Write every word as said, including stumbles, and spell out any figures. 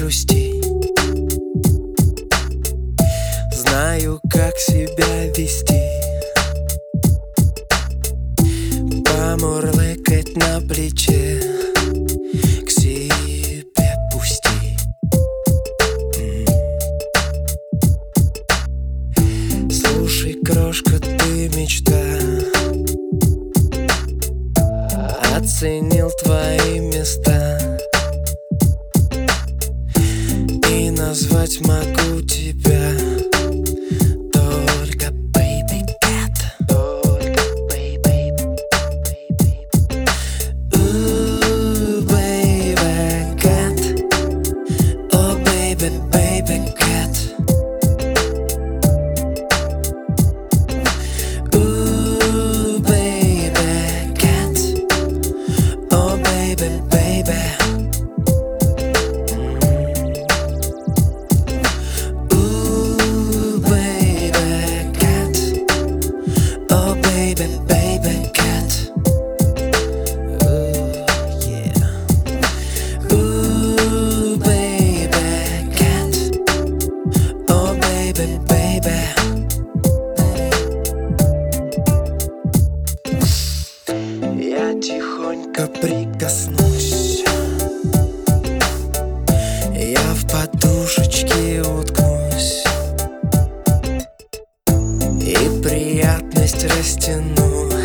грусти. Знаю, как себя вести. Помурлыкать на плече, к себе пусти. Слушай, крошка, ты мечта. Оценил твои места, и назвать могу тебя только baby cat. Только baby, baby. Ooh, baby cat. Oh, baby, baby cat. Ooh, baby cat. Oh, baby, baby. Ooh, baby cat. Oh, baby, baby cat. Ooh, yeah. Ooh, baby cat. Oh, baby, baby. Я тихонько прикоснусь, я в подушечке уткнусь и приятность растяну.